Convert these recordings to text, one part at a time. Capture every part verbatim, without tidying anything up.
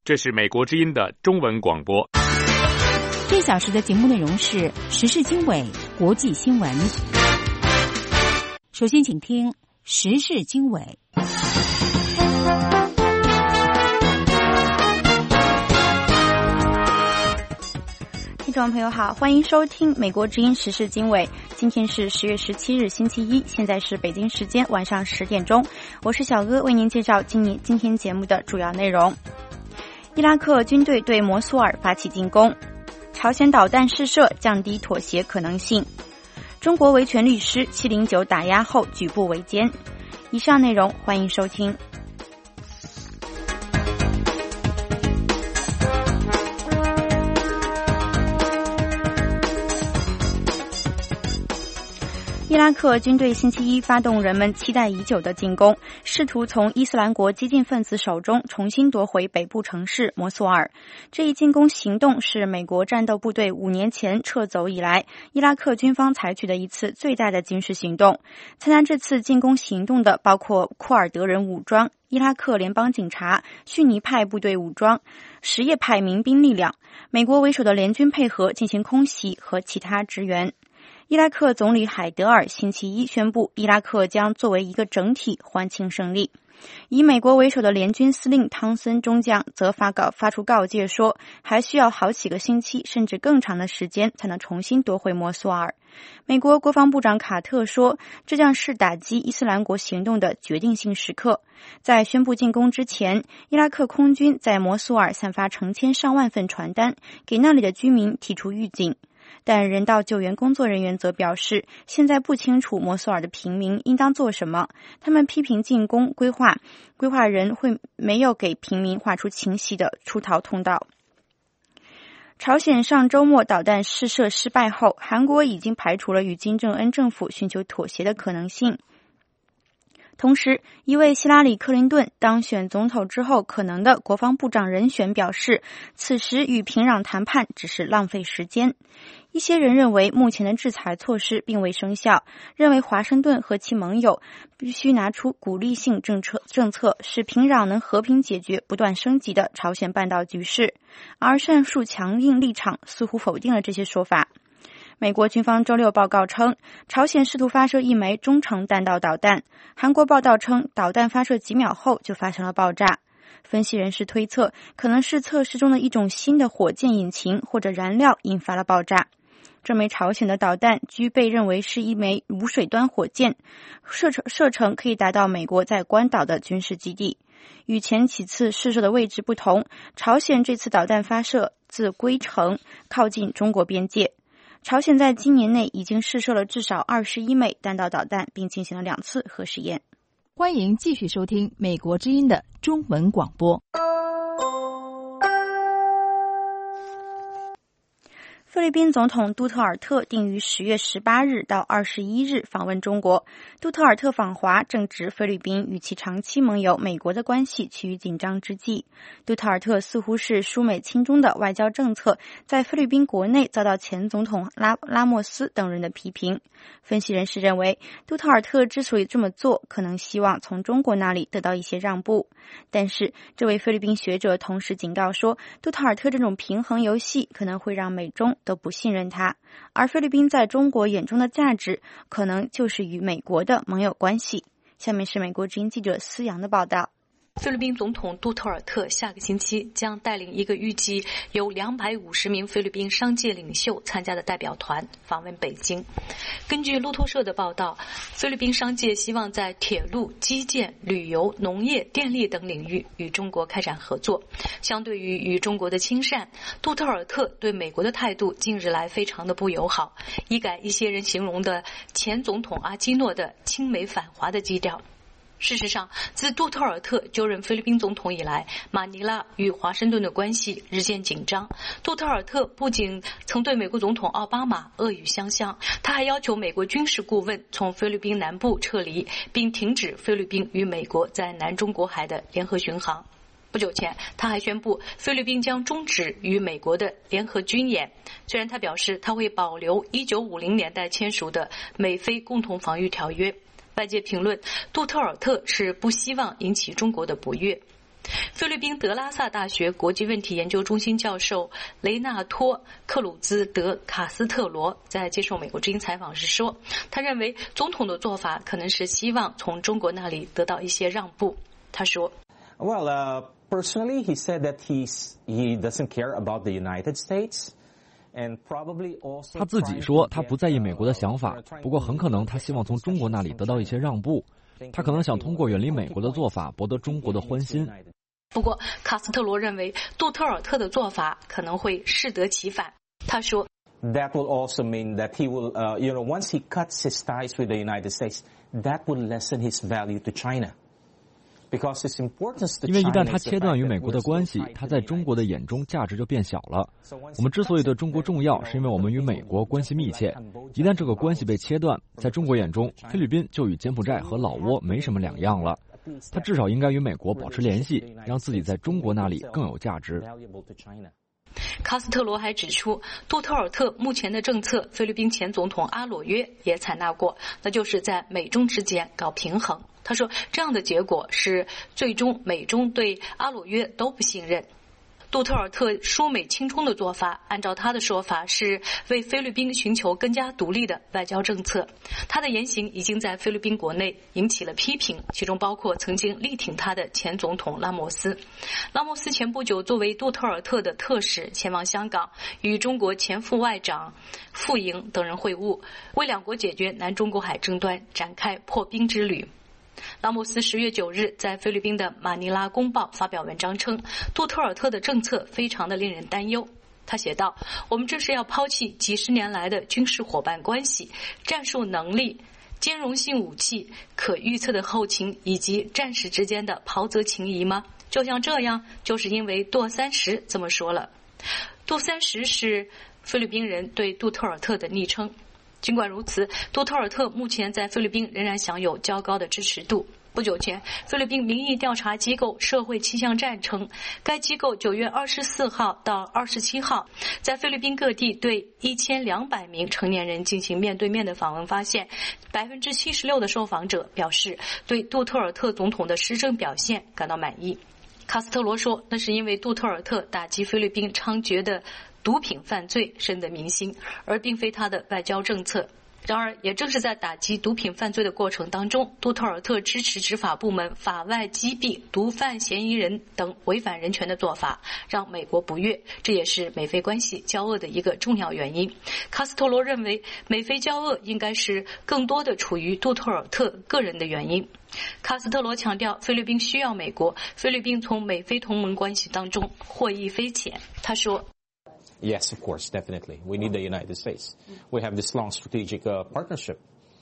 这是美国之音的中文广播。 这小时的节目内容是时事经纬、国际新闻。首先请听时事经纬。 听众朋友好，欢迎收听美国之音时事经纬。今天是十月十七日星期一，现在是北京时间晚上十点钟，我是小哥，为您介绍今年今天节目的主要内容。伊拉克军队对摩苏尔发起进攻，朝鲜导弹试射降低妥协可能性，中国维权律师七零九打压后举步维艰。以上内容欢迎收听。伊拉克军队星期一发动人们期待已久的进攻，试图从伊斯兰国激进分子手中重新夺回北部城市摩苏尔。这一进攻行动是美国战斗部队五年前撤走以来，伊拉克军方采取的一次最大的军事行动。参加这次进攻行动的包括库尔德人武装、伊拉克联邦警察、逊尼派部队武装、什叶派民兵力量，美国为首的联军配合进行空袭和其他支援。伊拉克总理海德尔星期一宣布，伊拉克将作为一个整体欢庆胜利。以美国为首的联军司令汤森中将则发告发出告诫说，还需要好几个星期甚至更长的时间才能重新夺回摩苏尔。美国国防部长卡特说，这将是打击伊斯兰国行动的决定性时刻。在宣布进攻之前，伊拉克空军在摩苏尔散发成千上万份传单，给那里的居民提出预警。但人道救援工作人员则表示，现在不清楚摩苏尔的平民应当做什么。他们批评进攻规划规划人会没有给平民画出清晰的出逃通道。朝鲜上周末导弹试射失败后，韩国已经排除了与金正恩政府寻求妥协的可能性。同时，一位希拉里·克林顿当选总统之后可能的国防部长人选表示，此时与平壤谈判只是浪费时间。一些人认为目前的制裁措施并未生效，认为华盛顿和其盟友必须拿出鼓励性政策，政策使平壤能和平解决不断升级的朝鲜半岛局势。而上述强硬立场似乎否定了这些说法。美国军方周六报告称，朝鲜试图发射一枚中程弹道导弹。韩国报道称，导弹发射几秒后就发生了爆炸。分析人士推测，可能是测试中的一种新的火箭引擎或者燃料引发了爆炸。这枚朝鲜的导弹据被认为是一枚无水端火箭，射程射程可以达到美国在关岛的军事基地。与前几次试射的位置不同，朝鲜这次导弹发射自龟城，靠近中国边界。朝鲜在今年内已经试射了至少二十一枚弹道导弹，并进行了两次核试验。 欢迎继续收听美国之音的中文广播。 菲律宾总统杜特尔特定于十月十八日到二十一日访问中国。杜特尔特访华正值菲律宾与其长期盟友美国的关系趋于紧张之际。杜特尔特似乎是疏美亲中的外交政策，在菲律宾国内遭到前总统拉拉莫斯等人的批评。分析人士认为，杜特尔特之所以这么做，可能希望从中国那里得到一些让步。但是，这位菲律宾学者同时警告说，杜特尔特这种平衡游戏可能会让美中都不信任他，而菲律宾在中国眼中的价值可能就是与美国的盟友关系。下面是美国之音记者思阳的报道。 菲律宾总统杜特尔特下个星期将带领一个预计有两百五十名菲律宾商界领袖参加的代表团访问北京。根据路透社的报道，菲律宾商界希望在铁路、基建、旅游、农业、电力等领域与中国开展合作。相对于与中国的亲善，杜特尔特对美国的态度近日来非常的不友好，一改一些人形容的前总统阿基诺的亲美反华的基调。事实上，自杜特尔特就任菲律宾总统以来，马尼拉与华盛顿的关系日渐紧张。杜特尔特不仅曾对美国总统奥巴马恶语相向，他还要求美国军事顾问从菲律宾南部撤离，并停止菲律宾与美国在南中国海的联合巡航。不久前，他还宣布菲律宾将终止与美国的联合军演，虽然他表示他会保留一九五零年代签署的美菲共同防御条约。外界评论，杜特尔特是不希望引起中国的不悦。 菲律宾德拉萨大学国际问题研究中心教授雷纳托·克鲁兹·德卡斯特罗在接受美国之音采访时说，他认为总统的做法可能是希望从中国那里得到一些让步。他说 Well, uh, personally, he said that he's, he doesn't care about the United States. 他自己说他不在意美国的想法，不过很可能他希望从中国那里得到一些让步，他可能想通过远离美国的做法博得中国的欢心。 不过卡斯特罗认为杜特尔特的做法可能会适得其反。他说 That will also mean that he will, uh, you know, once he cuts his ties with the United States, that will lessen his value to China. 因为一旦他切断与美国的关系，他在中国的眼中价值就变小了。我们之所以对中国重要，是因为我们与美国关系密切。一旦这个关系被切断，在中国眼中，菲律宾就与柬埔寨和老挝没什么两样了。他至少应该与美国保持联系，让自己在中国那里更有价值。 卡斯特罗还指出，杜特尔特目前的政策，菲律宾前总统阿裸约也采纳过，那就是在美中之间搞平衡。他说，这样的结果是最终美中对阿裸约都不信任。杜特尔特疏美亲中的做法，按照他的说法是为菲律宾寻求更加独立的外交政策。他的言行已经在菲律宾国内引起了批评，其中包括曾经力挺他的前总统拉莫斯。拉莫斯前不久作为杜特尔特的特使前往香港，与中国前副外长傅莹等人会晤，为两国解决南中国海争端展开破冰之旅。拉莫斯十月九日在菲律宾的马尼拉公报发表文章称，杜特尔特的政策非常的令人担忧。他写道，我们这是要抛弃几十年来的军事伙伴关系、战术能力、兼容性武器、可预测的后勤以及战士之间的袍泽情谊吗？就像这样，就是因为杜三十这么说了。杜三十是菲律宾人对杜特尔特的昵称。尽管如此，杜特尔特目前在菲律宾仍然享有较高的支持度。不久前，菲律宾民意调查机构社会气象站称，该机构九月二十四号到二十七号在菲律宾各地对一千两百名成年人进行面对面的访问，发现 百分之七十六 的受访者表示对杜特尔特总统的施政表现感到满意。卡斯特罗说，那是因为杜特尔特打击菲律宾猖獗的毒品犯罪深得民心，而并非他的外交政策。然而，也正是在打击毒品犯罪的过程当中，杜特尔特支持执法部门法外击毙毒贩嫌疑人等违反人权的做法，让美国不悦，这也是美菲关系交恶的一个重要原因。卡斯特罗认为，美菲交恶应该是更多的处于杜特尔特个人的原因。卡斯特罗强调，菲律宾需要美国，菲律宾从美菲同盟关系当中获益匪浅。他说 Yes, of course, definitely. We need the United States. We have this long strategic uh, partnership.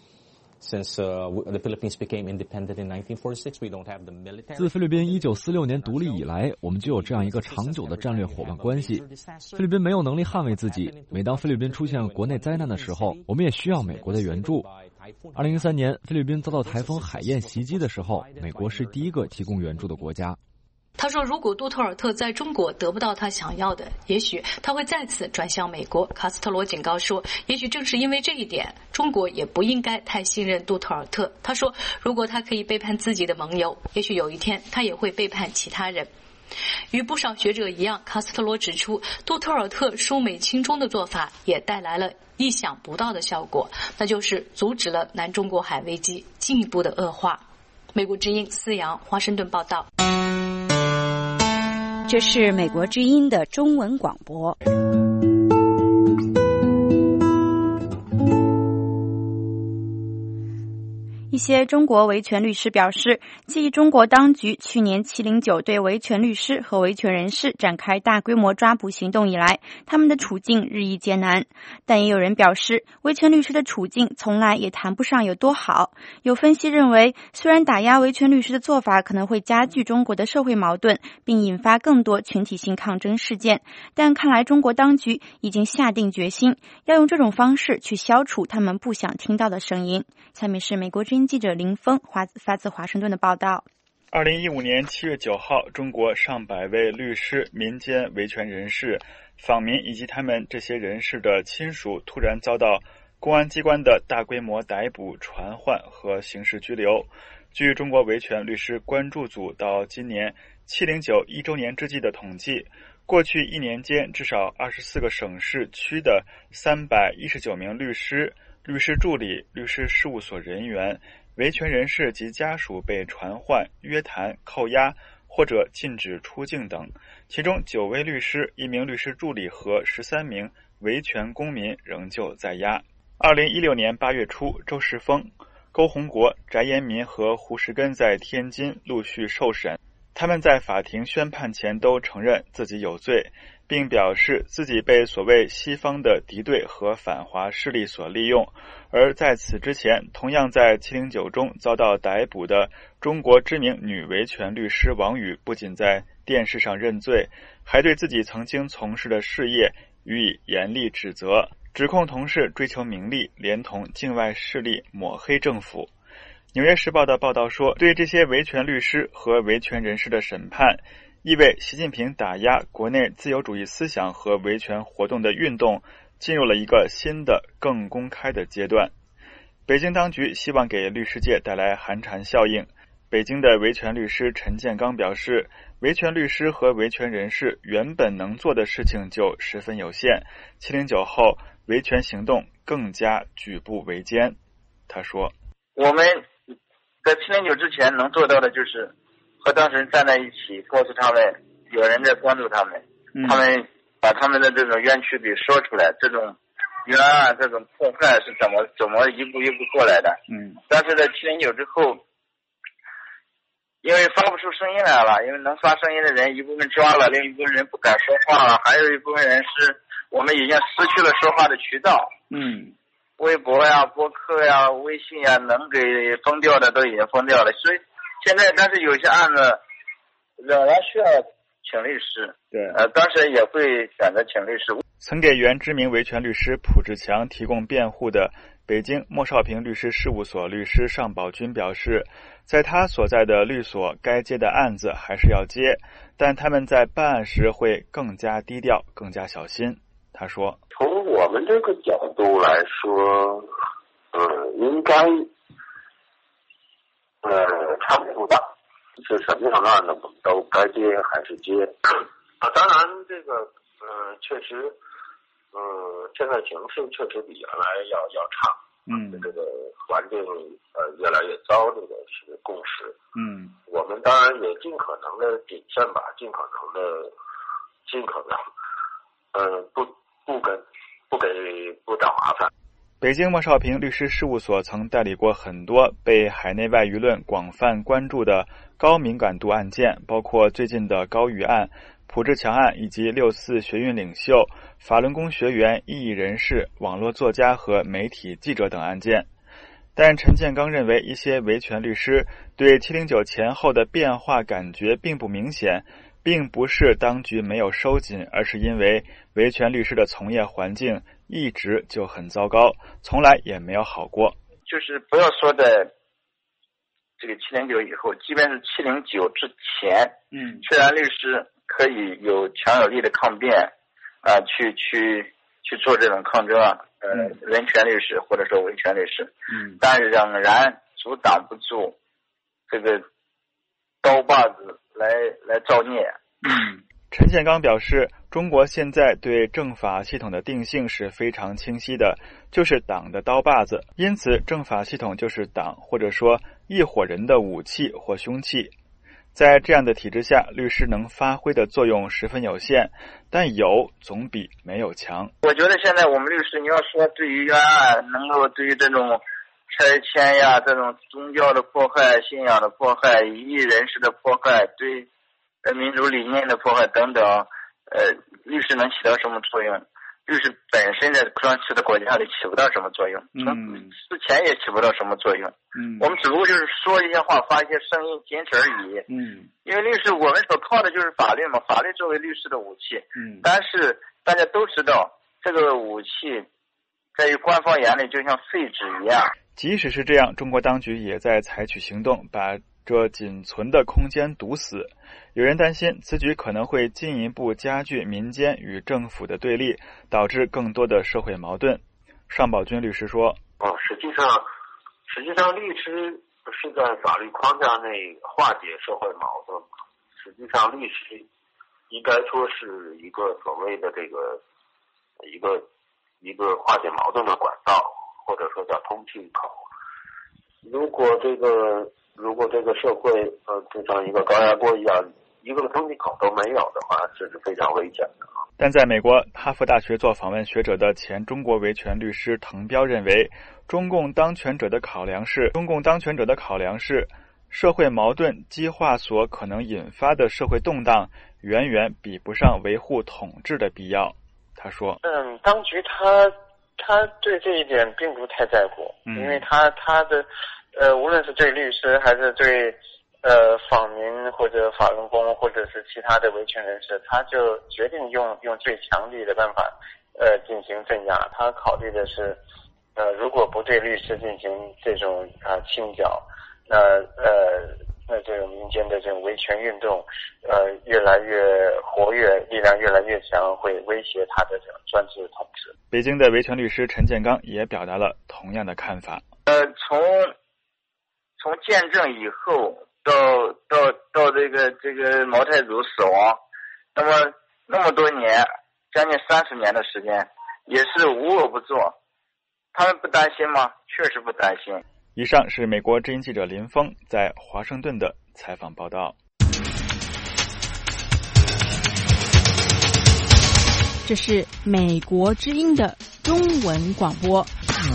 Since uh, the Philippines became independent in nineteen forty-six, we don't have the military. 自菲律宾一九四六年独立以来，我们就有这样一个长久的战略伙伴关系。菲律宾没有能力捍卫自己，每当菲律宾出现国内灾难的时候，我们也需要美国的援助。二零一三年，菲律宾遭到台风海燕袭击的时候，美国是第一个提供援助的国家。 他说，如果杜特尔特在中国得不到他想要的，也许他会再次转向美国。卡斯特罗警告说，也许正是因为这一点，中国也不应该太信任杜特尔特。他说，如果他可以背叛自己的盟友，也许有一天他也会背叛其他人。与不少学者一样，卡斯特罗指出，杜特尔特疏美亲中的做法也带来了意想不到的效果，那就是阻止了南中国海危机进一步的恶化。美国之音思阳华盛顿报道。 这是美国之音的中文广播。 一些中国维权律师表示，继中国当局去年七零九对维权律师和维权人士展开大规模抓捕行动以来，他们的处境日益艰难。但也有人表示，维权律师的处境从来也谈不上有多好。有分析认为，虽然打压维权律师的做法可能会加剧中国的社会矛盾，并引发更多群体性抗争事件，但看来中国当局已经下定决心，要用这种方式去消除他们不想听到的声音。下面是美国之音记者林峰发自华盛顿的报道。 二零一五年七月九号，中国上百位律师、民间维权人士、访民以及他们这些人士的亲属突然遭到公安机关的大规模逮捕、传唤和刑事拘留。据中国维权律师关注组到今年七零九一周年之际的统计，过去一年间至少二十四个省市区的三百一十九名律师、律师助理、律师事务所人员、维权人士及家属被传唤、约谈、扣押或者禁止出境等，其中九位律师、一名律师助理和十三名维权公民仍旧在押。二零一六年八月初，周世峰、勾洪国、翟延民和胡石根在天津陆续受审，他们在法庭宣判前都承认自己有罪，并表示自己被所谓西方的敌对和反华势力所利用。而在此之前，同样在七零九中遭到逮捕的中国知名女维权律师王宇，不仅在电视上认罪，还对自己曾经从事的事业予以严厉指责，指控同事追求名利，连同境外势力抹黑政府。纽约时报的报道说，对这些维权律师和维权人士的审判，意味习近平打压国内自由主义思想和维权活动的运动进入了一个新的、更公开的阶段。北京当局希望给律师界带来寒蝉效应。北京的维权律师陈建刚表示，维权律师和维权人士原本能做的事情就十分有限，七零九后维权行动更加举步维艰。他说， 我们在七零九之前能做到的就是和当事人站在一起，告诉他们有人在关注他们，嗯、他们把他们的这种冤屈给说出来，这种冤案、这种破坏是怎么怎么一步一步过来的。嗯，但是在七零九之后，因为发不出声音来了，因为能发声音的人一部分抓了，另一部分人不敢说话了，还有一部分人是我们已经失去了说话的渠道。嗯，微博呀、播客呀、微信呀，能给封掉的都已经封掉了。所以现在，但是有些案子仍然需要请律师。对，呃，当时也会选择请律师。 曾给原知名维权律师蒲志强提供辩护的北京莫少平律师事务所律师尚宝军表示，在他所在的律所，该接的案子还是要接，但他们在办案时会更加低调、更加小心。他说， 从我们这个角度来说，呃，应该呃差不多吧，是什么样的案子我们都该接还是接。啊，当然这个呃确实呃现在形势确实比原来要要差，嗯，这个环境呃越来越糟，这个是共识。嗯，我们当然也尽可能的谨慎吧，尽可能的尽可能呃不不跟不给不找麻烦。 北京莫少平律师事务所曾代理过很多被海内外舆论广泛关注的高敏感度案件，包括最近的高玉案、蒲志强案以及六四学运领袖、法轮功学员、异议人士、网络作家和媒体记者等案件。但陈建刚认为，一些维权律师对七零九前后的变化感觉并不明显，并不是当局没有收紧，而是因为维权律师的从业环境一直就很糟糕，从来也没有好过。 就是不要说在这个七零九以后，即便是七零九之前，嗯，虽然律师可以有强有力的抗辩啊、呃，去去去做这种抗争啊，呃，嗯、人权律师或者说维权律师，嗯，但仍然阻挡不住这个刀把子来来造孽。 嗯，陈建刚表示，中国现在对政法系统的定性是非常清晰的，就是党的刀把子，因此政法系统就是党或者说一伙人的武器或凶器。在这样的体制下，律师能发挥的作用十分有限，但有总比没有强。 我觉得现在我们律师，你要说对于冤案能够对于这种拆迁呀、这种宗教的迫害、信仰的迫害、异议人士的迫害、对民主理念的迫害等等，呃，律师能起到什么作用？律师本身在当时的国家里起不到什么作用，从之前也起不到什么作用。嗯，我们只不过就是说一些话，发一些声音，仅此而已。嗯，因为律师我们所靠的就是法律嘛，法律作为律师的武器。嗯，但是大家都知道，这个武器在于官方眼里就像废纸一样。 即使是这样，中国当局也在采取行动，把这仅存的空间堵死。有人担心此举可能会进一步加剧民间与政府的对立，导致更多的社会矛盾。尚宝军律师说：“ 哦，实际上，实际上律师是在法律框架内化解社会矛盾， 实际上律师应该说是一个所谓的这个一个一个化解矛盾的管道，或者说叫通气口。如果这个如果这个社会呃就像一个高压锅一样，一个通气口都没有的话，这是非常危险的。 但在美国哈佛大学做访问学者的前中国维权律师滕彪认为，中共当权者的考量是中共当权者的考量是社会矛盾激化所可能引发的社会动荡远远比不上维护统治的必要。他说嗯，当局他他对这一点并不太在乎，嗯、因为他他的呃无论是对律师还是对呃访民或者法轮功或者是其他的维权人士，他就决定用用最强力的办法呃进行镇压。他考虑的是呃如果不对律师进行这种啊、呃、清剿，那呃那这种民间的这种维权运动呃越来越活跃，力量越来越强，会威胁他的这种专制统治。 北京的维权律师陈建刚也表达了同样的看法。 呃从从建政以后到到到这个这个毛太祖死亡，那么那么多年，将近三十年的时间，也是无恶不作。他们不担心吗？确实不担心。 以上是美国之音记者林峰在华盛顿的采访报道。 这是美国之音的中文广播。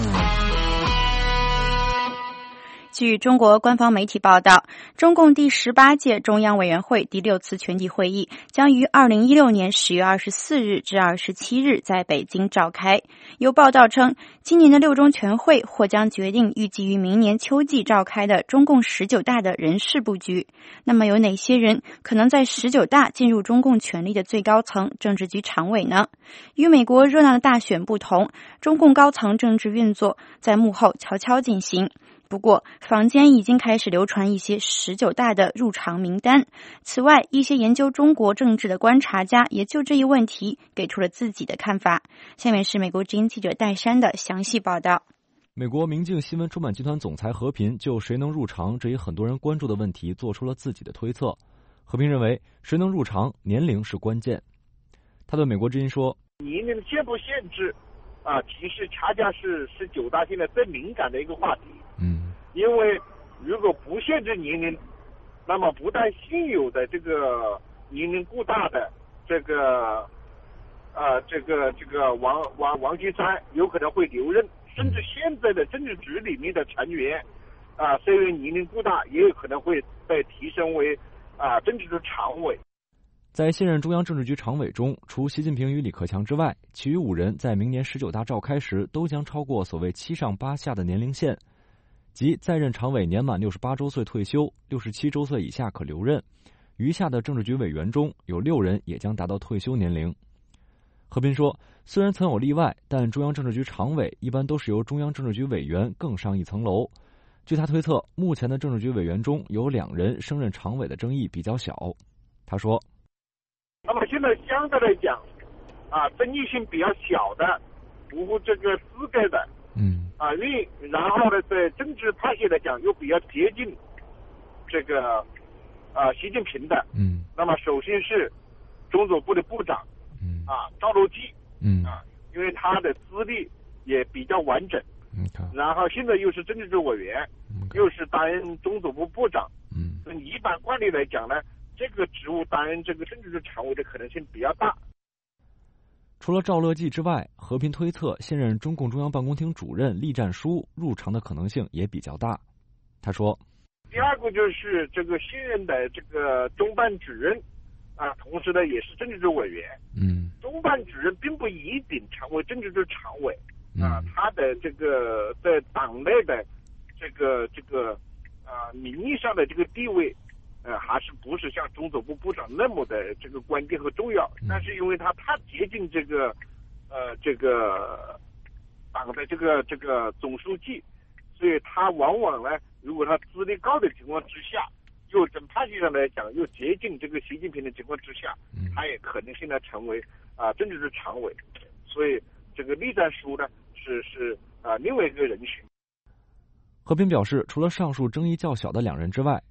据中国官方媒体报道，中共第十八届中央委员会第六次全体会议将于二零一六年十月二十四日至二十七日在北京召开。有报道称，今年的六中全会或将决定预计于明年秋季召开的中共十九大的人事布局。那么有哪些人可能在十九大进入中共权力的最高层政治局常委呢？与美国热闹的大选不同，中共高层政治运作在幕后悄悄进行。不过，坊间已经开始流传一些十九大的入常名单。此外，一些研究中国政治的观察家也就这一问题给出了自己的看法。下面是美国之音记者戴珊的详细报道。 美国明镜新闻出版集团总裁何平就谁能入常这一很多人关注的问题做出了自己的推测。何平认为，谁能入常，年龄是关键。他对美国之音说：“ 年龄限不限制啊，其实恰恰是十九大现在最敏感的一个话题。 嗯， 因为如果不限制年龄，那么不但现有的这个年龄过大的这个呃这个这个王王王岐山有可能会留任，甚至现在的政治局里面的成员啊、呃，虽然年龄过大，也有可能会被提升为啊、呃、政治局常委。” 在现任中央政治局常委中，除习近平与李克强之外，其余五人在明年十九大召开时都将超过所谓七上八下的年龄线，即在任常委年满六十八周岁退休，六十七周岁以下可留任。余下的政治局委员中有六人也将达到退休年龄。何斌说，虽然曾有例外，但中央政治局常委一般都是由中央政治局委员更上一层楼。据他推测，目前的政治局委员中有两人升任常委的争议比较小。他说， 那么现在相对来讲啊，争议性比较小的，符合这个资格的， 嗯啊，因为然后呢，在政治派系来讲又比较接近这个啊习近平的， 嗯， 那么首先是中组部的部长， 嗯啊赵乐际， 嗯啊，因为他的资历也比较完整， 嗯， 然后现在又是政治局委员， 嗯， 又是担任中组部部长， 嗯， 所以一般惯例来讲呢，这个职务担任这个政治局常委的可能性比较大。 除了赵乐际之外，何平推测现任中共中央办公厅主任栗战书入常的可能性也比较大。他说， 第二个就是这个现任的这个中办主任啊，同时呢也是政治局委员。 嗯， 中办主任并不一定成为政治局常委啊， 嗯、 他的这个在党内的这个这个啊名义上的这个地位。呃，还是不是像中组部部长那么的这个关键和重要？但是因为他太接近这个，呃，这个党的这个这个总书记，所以他往往呢，如果他资历高的情况之下，又从派系上来讲又接近这个习近平的情况之下，他也可能现在成为啊、呃、政治局常委。所以这个栗战书呢，是是啊、呃、另外一个人选。 何平表示，除了上述争议较小的两人之外，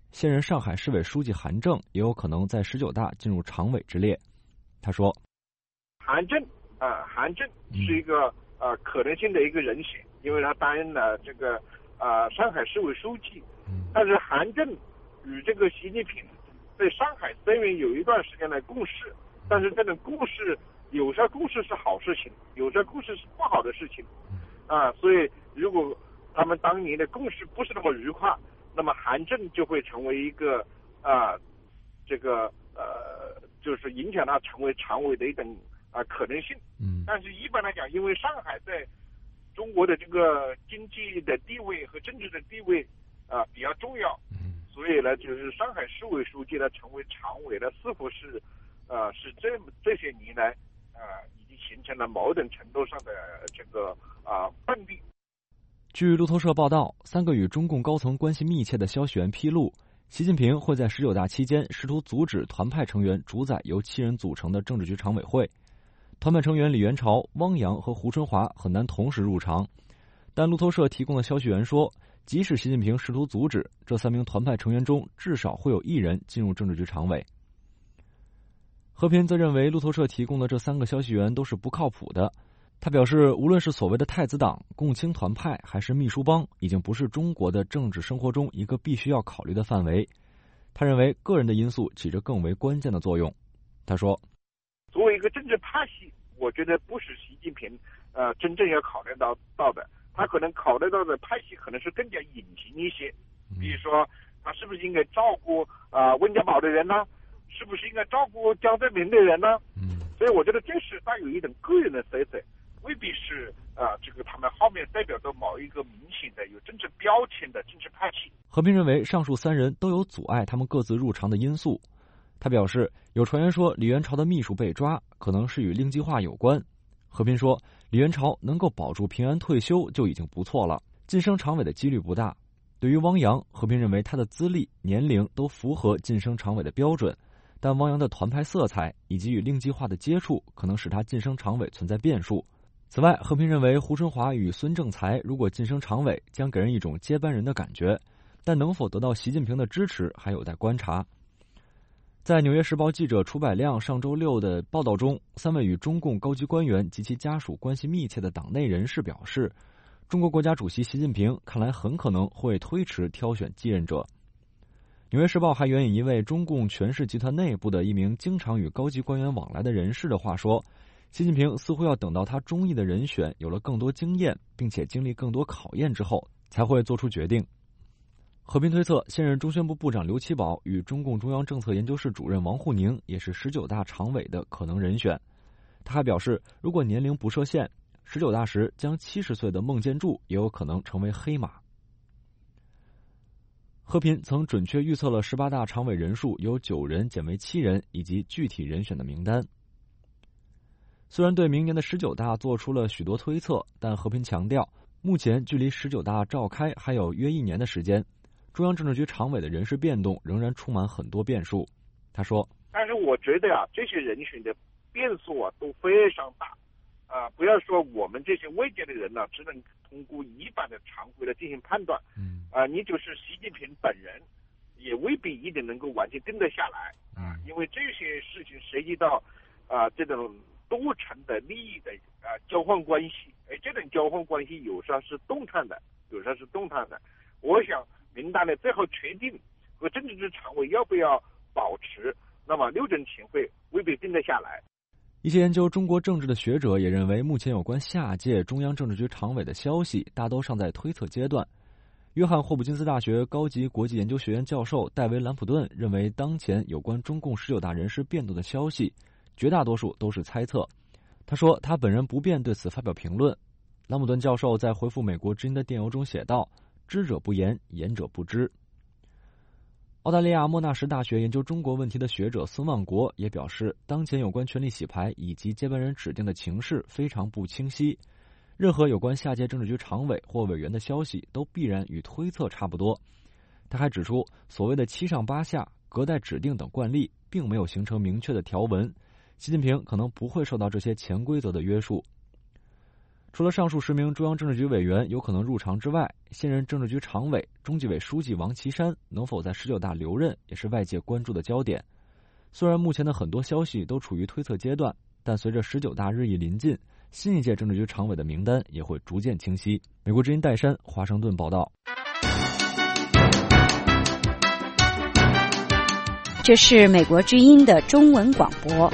现任上海市委书记韩正也有可能在十九大进入常委之列。他说：“ 韩正啊、呃，韩正是一个呃可能性的一个人选，因为他担任了这个呃上海市委书记。但是韩正与这个习近平在上海虽然有一段时间的共事，但是这种共事有些共事是好事情，有些共事是不好的事情啊。所以如果他们当年的共识不是那么愉快，那么韩正就会成为一个啊、呃，这个呃，就是影响他成为常委的一种啊、呃、可能性。嗯。但是一般来讲，因为上海在中国的这个经济的地位和政治的地位啊、呃、比较重要，嗯，所以呢，就是上海市委书记呢成为常委呢，似乎是呃是这这些年来啊、呃、已经形成了某种程度上的这个啊、呃、惯例。 据路透社报道，三个与中共高层关系密切的消息源披露，习近平会在十九大期间试图阻止团派成员主宰由七人组成的政治局常委会。团派成员李元朝、汪洋和胡春华很难同时入常，但路透社提供的消息源说，即使习近平试图阻止，这三名团派成员中至少会有一人进入政治局常委。和平则认为路透社提供的这三个消息源都是不靠谱的。他表示，无论是所谓的太子党、共青团派还是秘书帮，已经不是中国的政治生活中一个必须要考虑的范围。他认为个人的因素起着更为关键的作用。他说， 作为一个政治派系，我觉得不是习近平呃真正要考虑到到的，他可能考虑到的派系可能是更加隐形一些，比如说他是不是应该照顾啊、呃、温家宝的人呢？是不是应该照顾江泽民的人呢？嗯，所以我觉得这是带有一种个人的色彩，未必是啊、呃、这个他们后面代表着某一个明显的有政治标签的政治派系。 和平认为上述三人都有阻碍他们各自入常的因素。他表示，有传言说李元朝的秘书被抓，可能是与令计划有关。和平说，李元朝能够保住平安退休就已经不错了，晋升常委的几率不大。对于汪洋，和平认为他的资历、年龄都符合晋升常委的标准，但汪洋的团派色彩以及与令计划的接触，可能使他晋升常委存在变数。此外，和平认为胡春华与孙政才如果晋升常委，将给人一种接班人的感觉，但能否得到习近平的支持还有待观察。在《纽约时报》记者楚百亮上周六的报道中，三位与中共高级官员及其家属关系密切的党内人士表示，中国国家主席习近平看来很可能会推迟挑选继任者。《纽约时报》还援引一位中共权势集团内部的一名经常与高级官员往来的人士的话说，习近平似乎要等到他中意的人选有了更多经验，并且经历更多考验之后，才会做出决定。和平推测，现任中宣部部长刘奇葆与中共中央政策研究室主任王沪宁也是十九大常委的可能人选。他还表示，如果年龄不设限，十九大时将七十岁的孟建柱也有可能成为黑马。和平曾准确预测了十八大常委人数由九人减为七人，以及具体人选的名单。虽然对明年的十九大做出了许多推测，但和平强调，目前距离十九大召开还有约一年的时间，中央政治局常委的人事变动仍然充满很多变数。他说， 但是我觉得啊，这些人选的变数啊都非常大啊、呃，不要说我们这些外界的人呢、啊，只能通过一般的常规来进行判断，嗯，啊、呃，你就是习近平本人也未必一定能够完全定得下来啊、呃，因为这些事情涉及到啊、呃、这种多层的利益的啊、呃、交换关系，哎，这种交换关系有时候是动态的，有时候是动态的。我想名单的最后决定和政治局常委要不要保持，那么六中全会未必定得下来。 一些研究中国政治的学者也认为，目前有关下届中央政治局常委的消息大都尚在推测阶段。约翰霍普金斯大学高级国际研究学院教授戴维·兰普顿认为，当前有关中共十九大人事变动的消息绝大多数都是猜测。他说，他本人不便对此发表评论。兰普顿教授在回复美国之音的电邮中写道，知者不言，言者不知。澳大利亚莫纳什大学研究中国问题的学者孙万国也表示，当前有关权力洗牌以及接班人指定的情势非常不清晰，任何有关下届政治局常委或委员的消息都必然与推测差不多。他还指出，所谓的七上八下、隔代指定等惯例并没有形成明确的条文，习近平可能不会受到这些潜规则的约束。 除了上述十名中央政治局委员有可能入常之外，现任政治局常委、中纪委书记王岐山能否在十九大留任，也是外界关注的焦点。虽然目前的很多消息都处于推测阶段，但随着十九大日益临近，新一届政治局常委的名单也会逐渐清晰。美国之音戴珊，华盛顿报道。 这是美国之音的中文广播。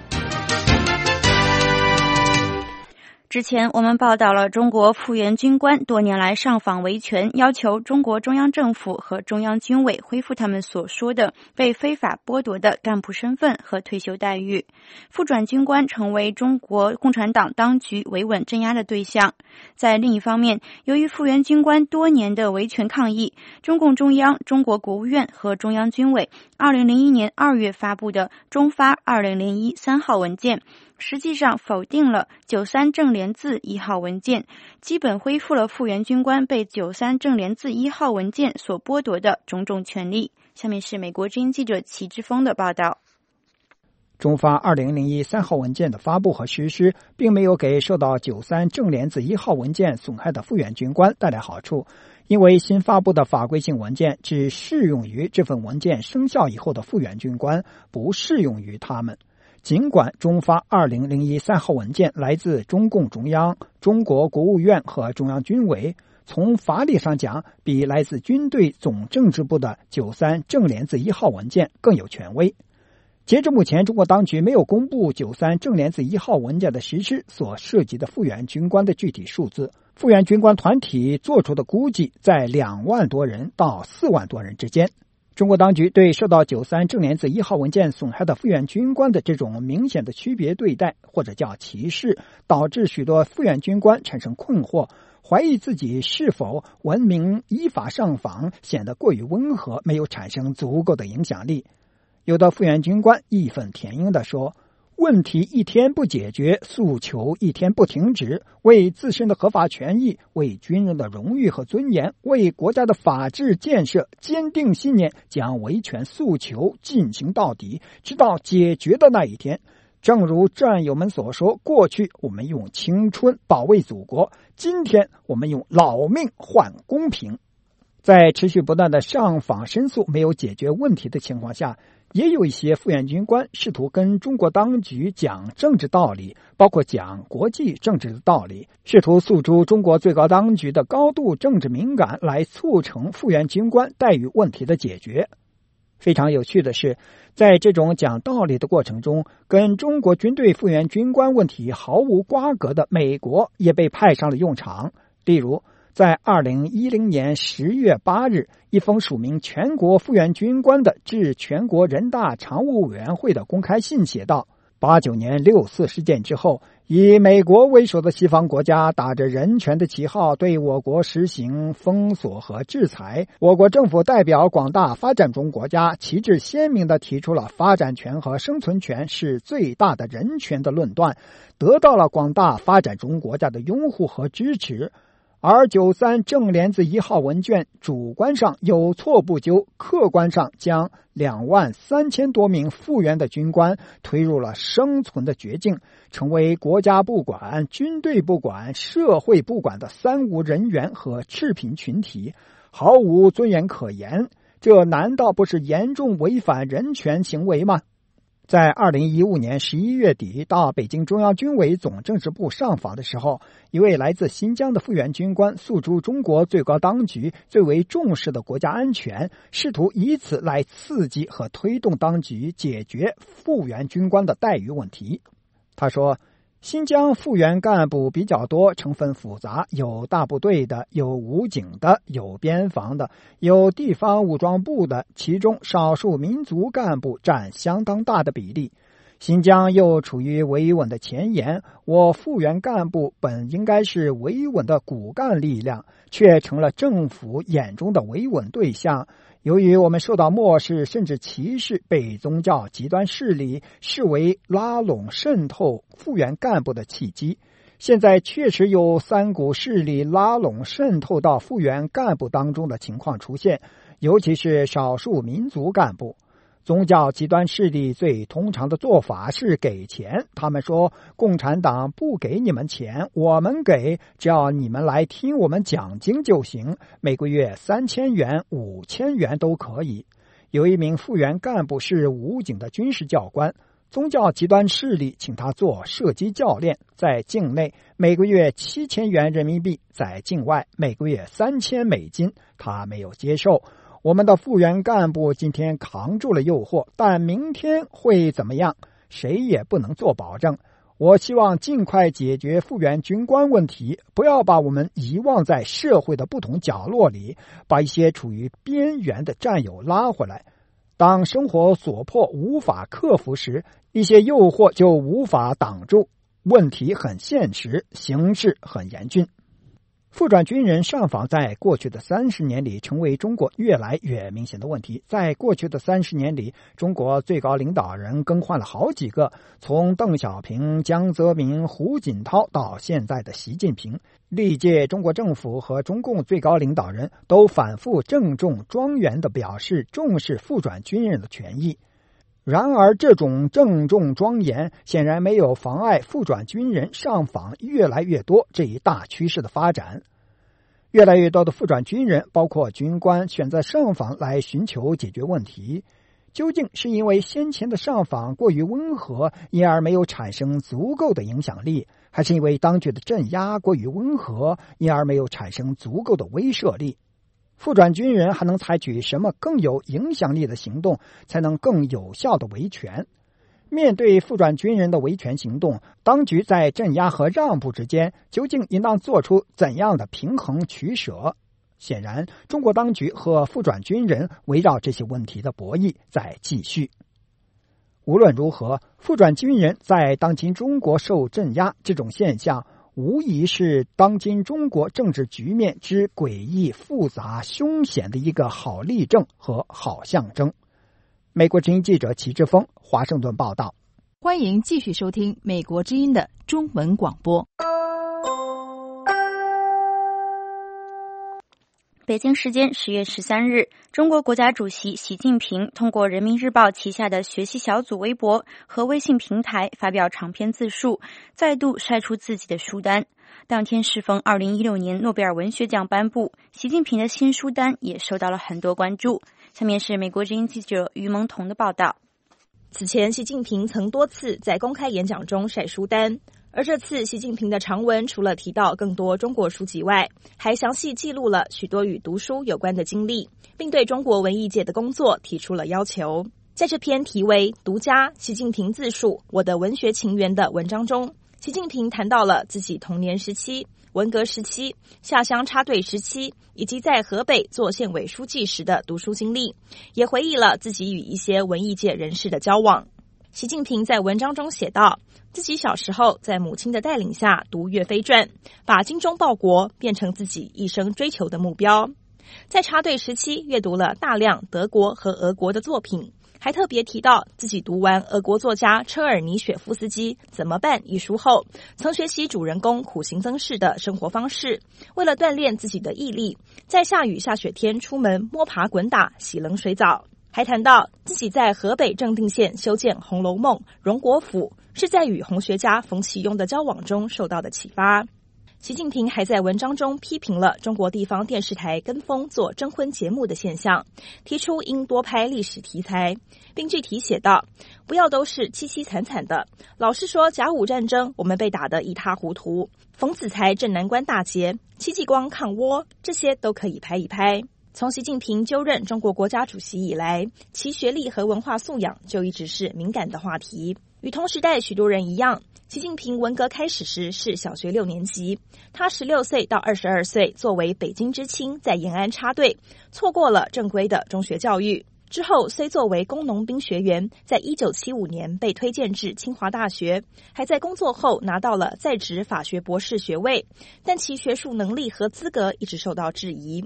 之前我们报道了中国复员军官多年来上访维权，要求中国中央政府和中央军委恢复他们所说的被非法剥夺的干部身份和退休待遇。复转军官成为中国共产党当局维稳镇压的对象。在另一方面，由于复员军官多年的维权抗议，中共中央、中国国务院和中央军委二零零一年二月发布的中发二零零一三号文件，实际上否定了九三正联字一号文件，基本恢复了复员军官被九三正联字一号文件所剥夺的种种权利。下面是美国之音记者齐之峰的报道。 中发二零零一三号文件的发布和实施，并没有给受到九三正联字一号文件损害的复员军官带来好处，因为新发布的法规性文件只适用于这份文件生效以后的复员军官，不适用于他们。尽管中发二零零一三号文件来自中共中央、中国国务院和中央军委，从法理上讲，比来自军队总政治部的九三正联字一号文件更有权威。截至目前，中国当局没有公布九三正联字一号文件的实施所涉及的复员军官的具体数字。复员军官团体做出的估计在两万多人到四万多人之间。中国当局对受到九三正联字一号文件损害的复员军官的这种明显的区别对待，或者叫歧视，导致许多复员军官产生困惑，怀疑自己是否文明依法上访显得过于温和，没有产生足够的影响力。有的复员军官义愤填膺地说，问题一天不解决，诉求一天不停止，为自身的合法权益，为军人的荣誉和尊严，为国家的法治建设坚定信念，将维权诉求进行到底，直到解决的那一天。正如战友们所说，过去我们用青春保卫祖国，今天我们用老命换公平。在持续不断的上访申诉没有解决问题的情况下，也有一些复员军官试图跟中国当局讲政治道理，包括讲国际政治的道理，试图诉诸中国最高当局的高度政治敏感，来促成复员军官待遇问题的解决。非常有趣的是，在这种讲道理的过程中，跟中国军队复员军官问题毫无瓜葛的美国也被派上了用场。例如，在二零一零年十月八日，一封署名全国复员军官的致全国人大常务委员会的公开信写道，八九年六四事件之后，以美国为首的西方国家打着人权的旗号对我国实行封锁和制裁，我国政府代表广大发展中国家旗帜鲜明地提出了发展权和生存权是最大的人权的论断，得到了广大发展中国家的拥护和支持。而九三正联字一号文件主观上有错不究，客观上将两万三千多名复员的军官推入了生存的绝境，成为国家不管、军队不管、社会不管的三无人员和赤贫群体，毫无尊严可言。这难道不是严重违反人权行为吗？在二零一五年十一月底到北京中央军委总政治部上访的时候，一位来自新疆的复员军官诉诸中国最高当局最为重视的国家安全，试图以此来刺激和推动当局解决复员军官的待遇问题。他说，新疆复员干部比较多，成分复杂，有大部队的，有武警的，有边防的，有地方武装部的，其中少数民族干部占相当大的比例。新疆又处于维稳的前沿，我复员干部本应该是维稳的骨干力量，却成了政府眼中的维稳对象。由于我们受到漠视甚至歧视，被宗教极端势力视为拉拢渗透复员干部的契机。现在确实有三股势力拉拢渗透到复员干部当中的情况出现，尤其是少数民族干部。 宗教极端势力最通常的做法是给钱，他们说共产党不给你们钱，我们给，只要你们来听我们讲经就行，每个月三千元、五千元都可以。有一名复员干部是武警的军事教官，宗教极端势力请他做射击教练，在境内每个月七千元人民币，在境外每个月三千美金，他没有接受。我们的复员干部今天扛住了诱惑，但明天会怎么样，谁也不能做保证。我希望尽快解决复员军官问题，不要把我们遗忘在社会的不同角落里，把一些处于边缘的战友拉回来。当生活所迫无法克服时，一些诱惑就无法挡住。问题很现实，形势很严峻。复转军人上访在过去的三十年里成为中国越来越明显的问题。在过去的三十年里，中国最高领导人更换了好几个，从邓小平、江泽民、胡锦涛到现在的习近平，历届中国政府和中共最高领导人都反复郑重庄严地表示重视复转军人的权益。然而这种郑重庄严显然没有妨碍复转军人上访越来越多这一大趋势的发展。越来越多的复转军人，包括军官，选择上访来寻求解决问题。究竟是因为先前的上访过于温和，因而没有产生足够的影响力，还是因为当局的镇压过于温和，因而没有产生足够的威慑力？复转军人还能采取什么更有影响力的行动，才能更有效的维权？面对复转军人的维权行动，当局在镇压和让步之间究竟应当做出怎样的平衡取舍？显然，中国当局和复转军人围绕这些问题的博弈在继续。无论如何，复转军人在当今中国受镇压这种现象，无疑是当今中国政治局面之诡异、复杂、凶险的一个好例证和好象征。美国之音记者齐志峰，华盛顿报道。 欢迎继续收听美国之音的中文广播。 北京时间十月十三日，中国国家主席习近平通过人民日报旗下的学习小组微博和微信平台发表长篇自述，再度晒出自己的书单。当天适逢二零一六年诺贝尔文学奖颁布，习近平的新书单也受到了很多关注。下面是美国之音记者于萌彤的报道。 此前，习近平曾多次在公开演讲中晒书单，而这次习近平的长文除了提到更多中国书籍外，还详细记录了许多与读书有关的经历，并对中国文艺界的工作提出了要求。在这篇题为《独家习近平自述：我的文学情缘》的文章中，习近平谈到了自己童年时期、文革时期、下乡插队时期，以及在河北做县委书记时的读书经历，也回忆了自己与一些文艺界人士的交往。习近平在文章中写道，自己小时候在母亲的带领下读岳飞传，把精忠报国变成自己一生追求的目标。在插队时期阅读了大量德国和俄国的作品，还特别提到自己读完俄国作家车尔尼雪夫斯基《怎么办》一书后，曾学习主人公苦行僧式的生活方式，为了锻炼自己的毅力，在下雨下雪天出门摸爬滚打洗冷水澡。还谈到自己在河北正定县修建《红楼梦》荣国府，是在与红学家冯其庸的交往中受到的启发。习近平还在文章中批评了中国地方电视台跟风做征婚节目的现象，提出应多拍历史题材，并具体写道，不要都是凄凄惨惨的，老实说甲午战争我们被打得一塌糊涂，冯子材镇南关大捷、戚继光抗倭，这些都可以拍一拍。从习近平就任中国国家主席以来，其学历和文化素养就一直是敏感的话题。与同时代许多人一样，习近平文革开始时是小学六年级，他十六岁到二十二岁作为北京知青在延安插队，错过了正规的中学教育。之后虽作为工农兵学员，在一九七五年被推荐至清华大学，还在工作后拿到了在职法学博士学位，但其学术能力和资格一直受到质疑。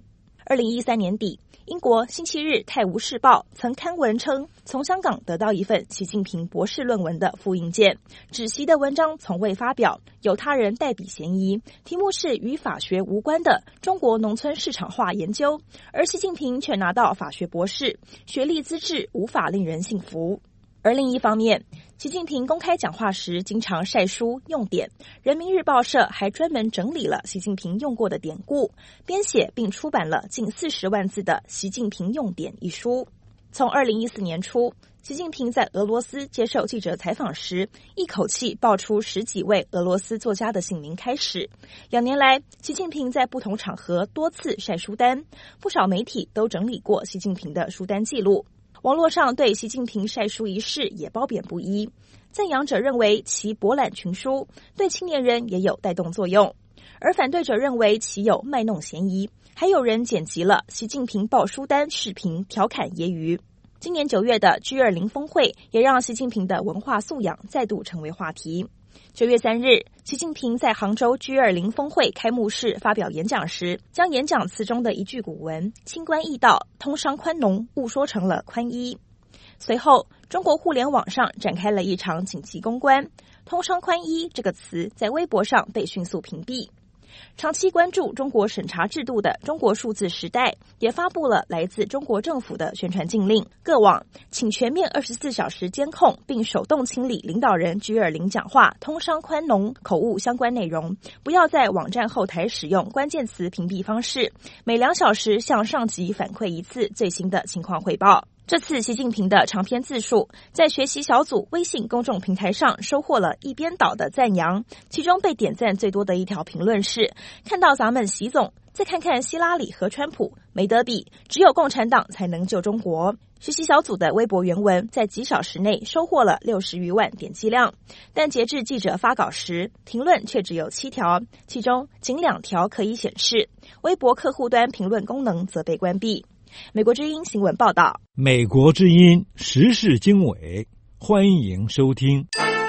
二零一三年底，英国星期日《泰晤士报》曾刊文称，从香港得到一份习近平博士论文的复印件，指习的文章从未发表，有他人代笔嫌疑，题目是与法学无关的中国农村市场化研究，而习近平却拿到法学博士，学历资质无法令人信服。而另一方面，习近平公开讲话时经常晒书用典，人民日报社还专门整理了习近平用过的典故，编写并出版了近四十万字的《习近平用典》一书。从二零一四年初，习近平在俄罗斯接受记者采访时，一口气爆出十几位俄罗斯作家的姓名开始。两年来，习近平在不同场合多次晒书单，不少媒体都整理过习近平的书单记录。网络上对习近平晒书一事也褒贬不一，赞扬者认为其博览群书，对青年人也有带动作用，而反对者认为其有卖弄嫌疑，还有人剪辑了习近平爆书单视频调侃揶揄。今年九月的 G 二十 峰会也让习近平的文化素养再度成为话题。九月三日，习近平在杭州 G 二十 峰会开幕式发表演讲时，将演讲词中的一句古文“清官易道，通商宽农”误说成了宽衣。随后，中国互联网上展开了一场紧急公关，“通商宽衣”这个词在微博上被迅速屏蔽。长期关注中国审查制度的中国数字时代也发布了来自中国政府的宣传禁令，各网请全面二十四小时监控并手动清理领导人 G 二十 讲话通商宽农口误相关内容，不要在网站后台使用关键词屏蔽方式，每两小时向上级反馈一次最新的情况汇报。这次习近平的长篇自述在学习小组微信公众平台上收获了一边倒的赞扬，其中被点赞最多的一条评论是：看到咱们习总，再看看希拉里和川普，没得比，只有共产党才能救中国。学习小组的微博原文在几小时内收获了六十余万点击量，但截至记者发稿时，评论却只有七条，其中仅两条可以显示，微博客户端评论功能则被关闭。美国之音新闻报道， 美国之音时事经纬，欢迎收听。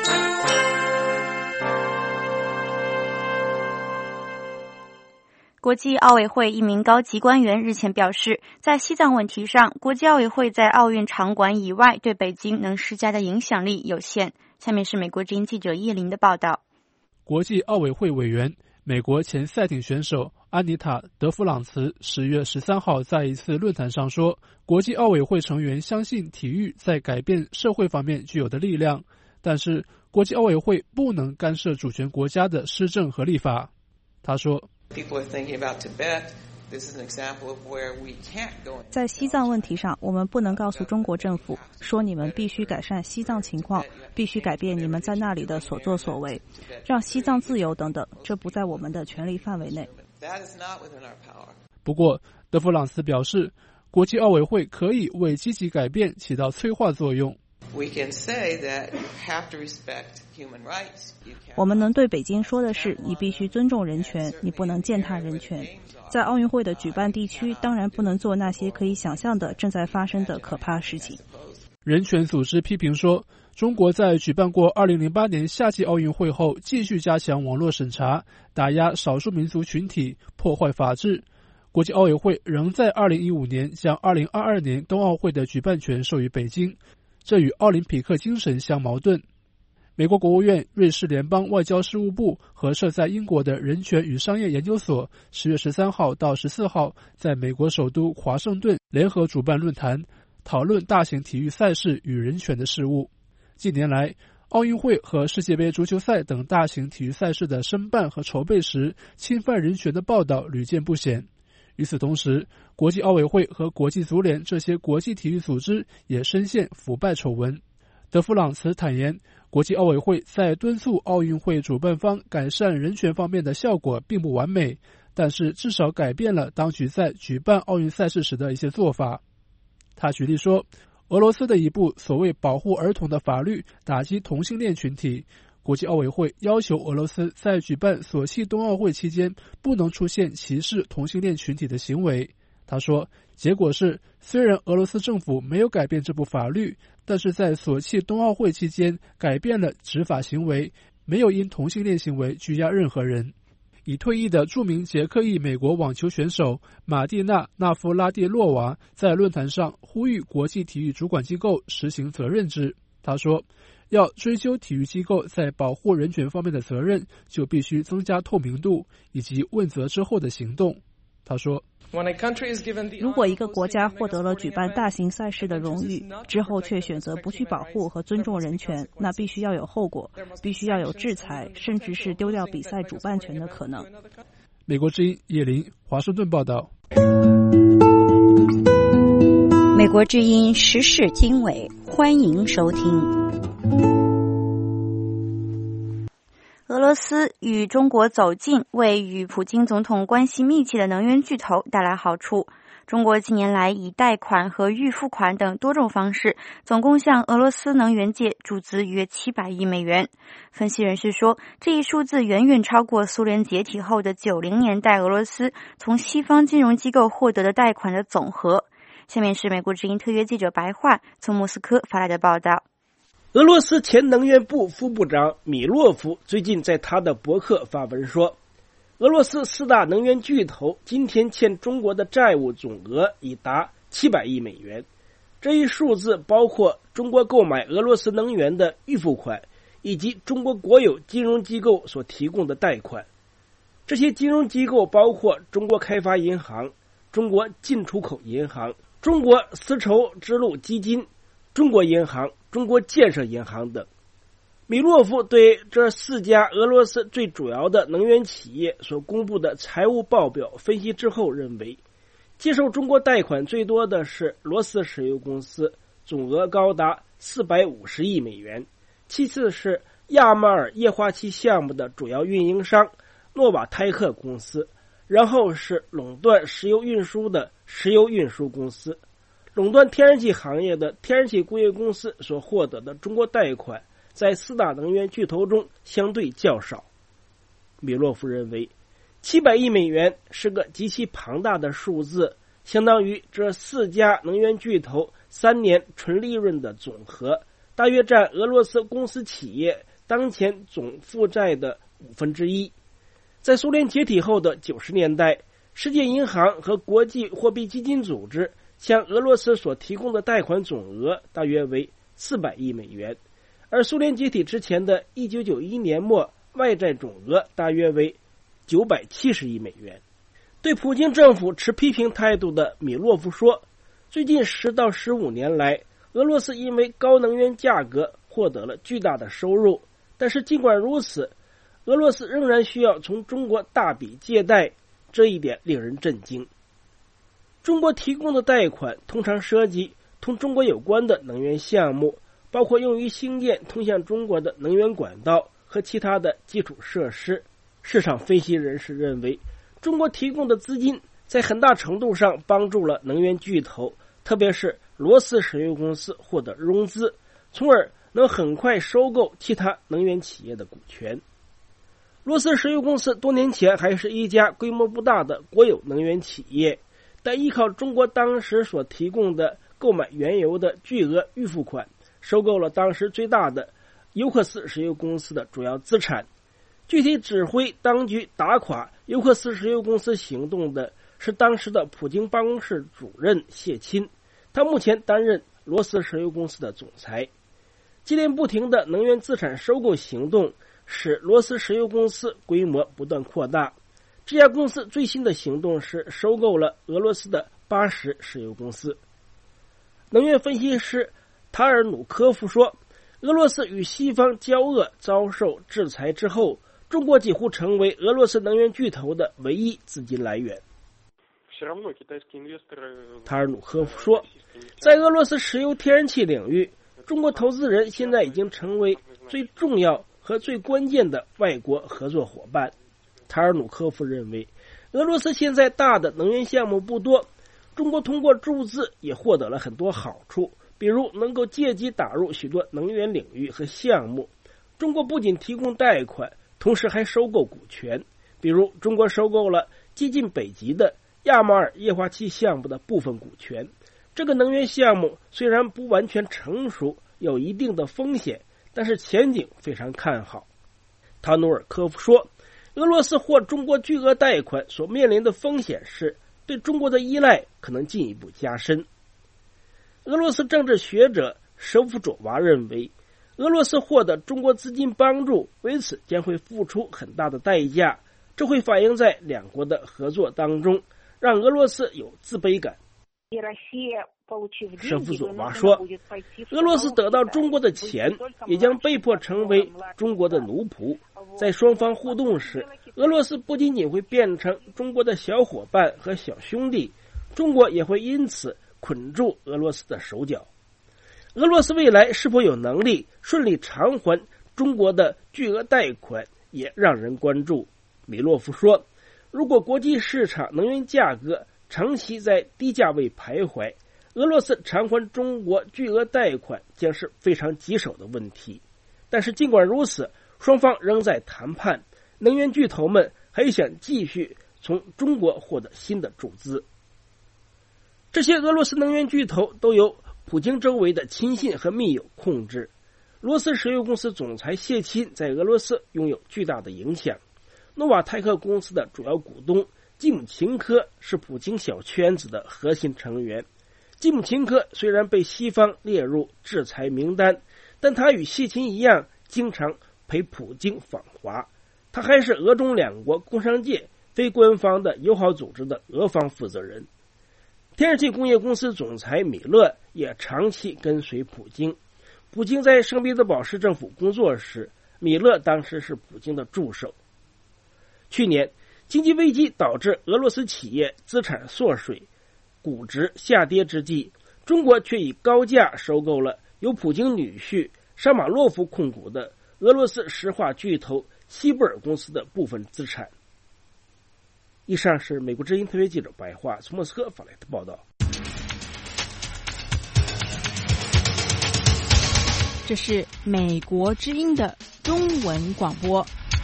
国际奥委会一名高级官员日前表示，在西藏问题上，国际奥委会在奥运场馆以外对北京能施加的影响力有限。下面是美国之音记者叶林的报道。 国际奥委会委员、美国前赛艇选手安妮塔·德弗朗茨十月十三号在一次论坛上说，国际奥委会成员相信体育在改变社会方面具有的力量，但是国际奥委会不能干涉主权国家的施政和立法。他说， 在西藏问题上，我们不能告诉中国政府说你们必须改善西藏情况，必须改变你们在那里的所作所为，让西藏自由等等，这不在我们的权力范围内。 不过，德弗朗斯表示，国际奥委会可以为积极改变起到催化作用。 我们能对北京说的是，你必须尊重人权，你不能践踏人权。在奥运会的举办地区，当然不能做那些可以想象的正在发生的可怕事情。 人权组织批评说，中国在举办过二零零八年夏季奥运会后，继续加强网络审查，打压少数民族群体，破坏法治。国际奥委会仍在二零一五年将二零二二年冬奥会的举办权授予北京，这与奥林匹克精神相矛盾。美国国务院、瑞士联邦外交事务部和设在英国的人权与商业研究所十月十三号到十四号在美国首都华盛顿联合主办论坛，讨论大型体育赛事与人权的事务。近年来，奥运会和世界杯足球赛等大型体育赛事的申办和筹备时，侵犯人权的报道屡见不鲜。与此同时，国际奥委会和国际足联这些国际体育组织也深陷腐败丑闻。德弗朗茨坦言，国际奥委会在敦促奥运会主办方改善人权方面的效果并不完美，但是至少改变了当局在举办奥运赛事时的一些做法。他举例说，俄罗斯的一部所谓保护儿童的法律打击同性恋群体，国际奥委会要求俄罗斯在举办索契冬奥会期间不能出现歧视同性恋群体的行为。他说，结果是，虽然俄罗斯政府没有改变这部法律，但是在索契冬奥会期间改变了执法行为，没有因同性恋行为拘押任何人。 已退役的著名捷克裔美国网球选手马蒂娜·纳夫拉蒂洛娃在论坛上呼吁国际体育主管机构实行责任制。他说，要追究体育机构在保护人权方面的责任，就必须增加透明度以及问责之后的行动。他说， 如果一个国家获得了举办大型赛事的荣誉之后，却选择不去保护和尊重人权，那必须要有后果，必须要有制裁，甚至是丢掉比赛主办权的可能。 美国之音叶林，华盛顿报道。 美国之音时事经纬，欢迎收听。俄罗斯与中国走近，为与普京总统关系密切的能源巨头带来好处。中国近年来以贷款和预付款等多种方式，总共向俄罗斯能源界注资约七百亿美元。分析人士说，这一数字远远超过苏联解体后的九零年代俄罗斯从西方金融机构获得的贷款的总和。下面是美国之音特约记者白桦从莫斯科发来的报道。 俄罗斯前能源部副部长米洛夫最近在他的博客发文说，俄罗斯四大能源巨头今天欠中国的债务总额已达七百亿美元。这一数字包括中国购买俄罗斯能源的预付款，以及中国国有金融机构所提供的贷款。这些金融机构包括中国开发银行、中国进出口银行、中国丝绸之路基金、中国银行、中国建设银行等。米洛夫对这四家俄罗斯最主要的能源企业所公布的财务报表分析之后认为，接受中国贷款最多的是罗斯石油公司，总额高达四百五十亿美元，其次是亚马尔液化气项目的主要运营商诺瓦泰克公司，然后是垄断石油运输的石油运输公司。垄断天然气行业的天然气工业公司所获得的中国贷款在四大能源巨头中相对较少。米洛夫认为，七百亿美元是个极其庞大的数字，相当于这四家能源巨头三年纯利润的总和，大约占俄罗斯公司企业当前总负债的五分之一。在苏联解体后的九十年代，世界银行和国际货币基金组织向俄罗斯所提供的贷款总额大约为四百亿美元，而苏联解体之前的一九九一年末外债总额大约为九百七十亿美元。对普京政府持批评态度的米洛夫说，最近十到十五年来，俄罗斯因为高能源价格获得了巨大的收入，但是尽管如此，俄罗斯仍然需要从中国大笔借贷，这一点令人震惊。中国提供的贷款通常涉及同中国有关的能源项目，包括用于兴建通向中国的能源管道和其他的基础设施。市场分析人士认为，中国提供的资金在很大程度上帮助了能源巨头，特别是罗斯石油公司获得融资，从而能很快收购其他能源企业的股权。罗斯石油公司多年前还是一家规模不大的国有能源企业，但依靠中国当时所提供的购买原油的巨额预付款，收购了当时最大的尤克斯石油公司的主要资产。具体指挥当局打垮尤克斯石油公司行动的是当时的普京办公室主任谢钦，他目前担任罗斯石油公司的总裁。接连不停的能源资产收购行动使罗斯石油公司规模不断扩大。这家公司最新的行动是收购了俄罗斯的巴什石油公司。能源分析师塔尔努科夫说，俄罗斯与西方交恶遭受制裁之后，中国几乎成为俄罗斯能源巨头的唯一资金来源。塔尔努科夫说，在俄罗斯石油天然气领域，中国投资人现在已经成为最重要和最关键的外国合作伙伴。塔尔努科夫认为，俄罗斯现在大的能源项目不多，中国通过注资也获得了很多好处，比如能够借机打入许多能源领域和项目。中国不仅提供贷款，同时还收购股权，比如中国收购了接近北极的亚马尔液化气项目的部分股权。这个能源项目虽然不完全成熟，有一定的风险，但是前景非常看好。塔努尔科夫说， 俄罗斯获中国巨额贷款所面临的风险是对中国的依赖可能进一步加深。俄罗斯政治学者舍夫佐娃认为，俄罗斯获得中国资金帮助，为此将会付出很大的代价，这会反映在两国的合作当中，让俄罗斯有自卑感。舍夫佐娃说，俄罗斯得到中国的钱，也将被迫成为中国的奴仆。在双方互动时，俄罗斯不仅仅会变成中国的小伙伴和小兄弟，中国也会因此捆住俄罗斯的手脚。俄罗斯未来是否有能力顺利偿还中国的巨额贷款，也让人关注。米洛夫说，如果国际市场能源价格长期在低价位徘徊，俄罗斯偿还中国巨额贷款将是非常棘手的问题。但是尽管如此，双方仍在谈判，能源巨头们还想继续从中国获得新的注资。这些俄罗斯能源巨头都由普京周围的亲信和密友控制。罗斯石油公司总裁谢钦在俄罗斯拥有巨大的影响。诺瓦泰克公司的主要股东基姆琴科是普京小圈子的核心成员。基姆琴科虽然被西方列入制裁名单，但他与谢钦一样经常陪普京访华。他还是俄中两国工商界非官方的友好组织的俄方负责人。天然气工业公司总裁米勒也长期跟随普京。普京在圣彼得堡市政府工作时，米勒当时是普京的助手。去年经济危机导致俄罗斯企业资产缩水，股值下跌之际，中国却以高价收购了由普京女婿沙马洛夫控股的俄罗斯石化巨头西布尔公司的部分资产。以上是美国之音特约记者白桦从莫斯科发来的报道。 这是美国之音的中文广播。